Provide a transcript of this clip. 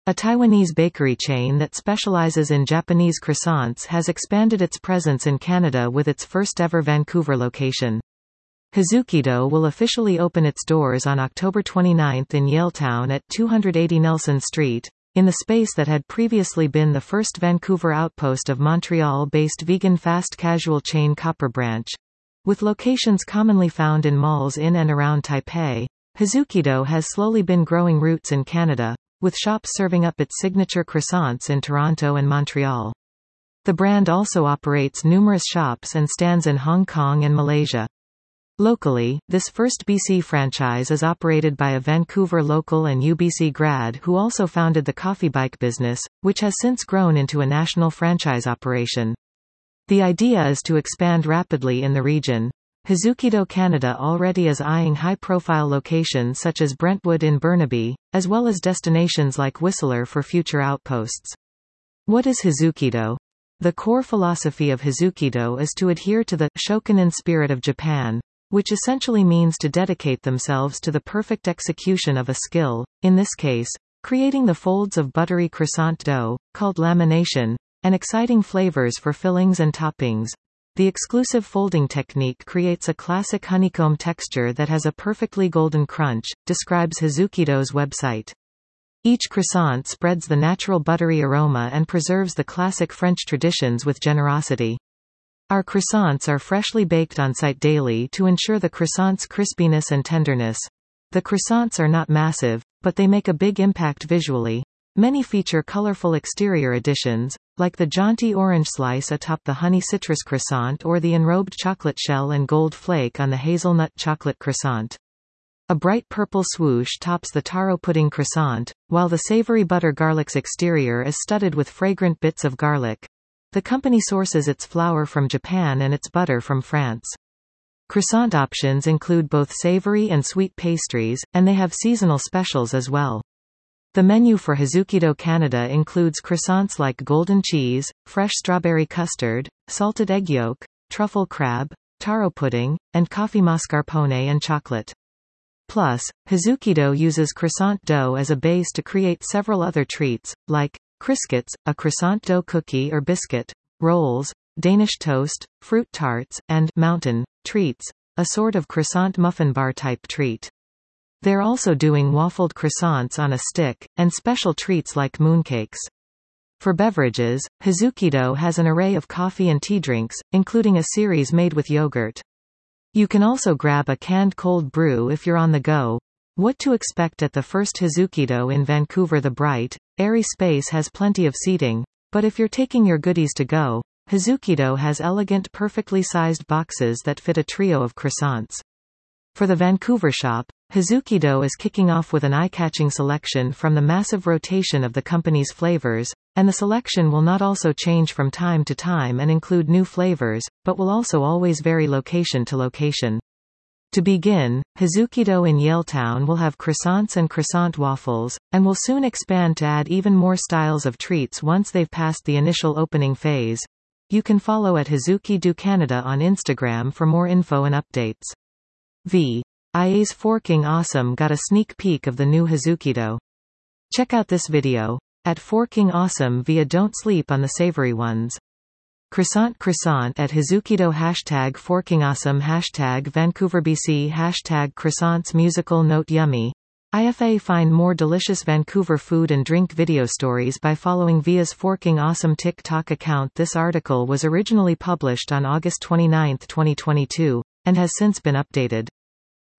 A Taiwanese bakery chain that specializes in Japanese croissants has expanded its presence in Canada with its first-ever Vancouver location. Hazukido will officially open its doors on October 29 in Yaletown at 280 Nelson Street, in the space that had previously been the first Vancouver outpost of Montreal-based vegan fast casual chain Copper Branch. With locations commonly found in malls in and around Taipei, Hazukido has slowly been growing roots in Canada, with shops serving up its signature croissants in Toronto and Montreal. The brand also operates numerous shops and stands in Hong Kong and Malaysia. Locally, this first BC franchise is operated by a Vancouver local and UBC grad who also founded the coffee bike business, which has since grown into a national franchise operation. The idea is to expand rapidly in the region. Hazukido Canada already is eyeing high-profile locations such as Brentwood in Burnaby, as well as destinations like Whistler for future outposts. What is Hazukido? The core philosophy of Hazukido is to adhere to the shokunin spirit of Japan, which essentially means to dedicate themselves to the perfect execution of a skill, in this case, creating the folds of buttery croissant dough, called lamination, and exciting flavors for fillings and toppings. The exclusive folding technique creates a classic honeycomb texture that has a perfectly golden crunch, describes Hazukido's website. Each croissant spreads the natural buttery aroma and preserves the classic French traditions with generosity. Our croissants are freshly baked on-site daily to ensure the croissant's crispiness and tenderness. The croissants are not massive, but they make a big impact visually. Many feature colorful exterior additions, like the jaunty orange slice atop the honey citrus croissant or the enrobed chocolate shell and gold flake on the hazelnut chocolate croissant. A bright purple swoosh tops the taro pudding croissant, while the savory butter garlic's exterior is studded with fragrant bits of garlic. The company sources its flour from Japan and its butter from France. Croissant options include both savory and sweet pastries, and they have seasonal specials as well. The menu for Hazukido Canada includes croissants like golden cheese, fresh strawberry custard, salted egg yolk, truffle crab, taro pudding, and coffee mascarpone and chocolate. Plus, Hazukido uses croissant dough as a base to create several other treats, like Criscuits, a croissant dough cookie or biscuit, rolls, Danish toast, fruit tarts, and mountain treats, a sort of croissant muffin bar type treat. They're also doing waffled croissants on a stick, and special treats like mooncakes. For beverages, Hazukido has an array of coffee and tea drinks, including a series made with yogurt. You can also grab a canned cold brew if you're on the go. What to expect at the first Hazukido in Vancouver? The bright, airy space has plenty of seating, but if you're taking your goodies to go, Hazukido has elegant perfectly sized boxes that fit a trio of croissants. For the Vancouver shop, Hazukido is kicking off with an eye-catching selection from the massive rotation of the company's flavors, and the selection will not also change from time to time and include new flavors, but will also always vary location to location. To begin, Hazukido in Yaletown will have croissants and croissant waffles, and will soon expand to add even more styles of treats once they've passed the initial opening phase. You can follow at Hazukido Canada on Instagram for more info and updates. VIA's Forking Awesome got a sneak peek of the new Hazukido. Check out this video. At Forking Awesome via Don't sleep on the savory ones. Croissant at Hazukido # Forking Awesome # Vancouver BC # Croissants Musical Note Yummy. IFA Find more delicious Vancouver food and drink video stories by following VIA's Forking Awesome TikTok account. This article was originally published on August 29, 2022, and has since been updated.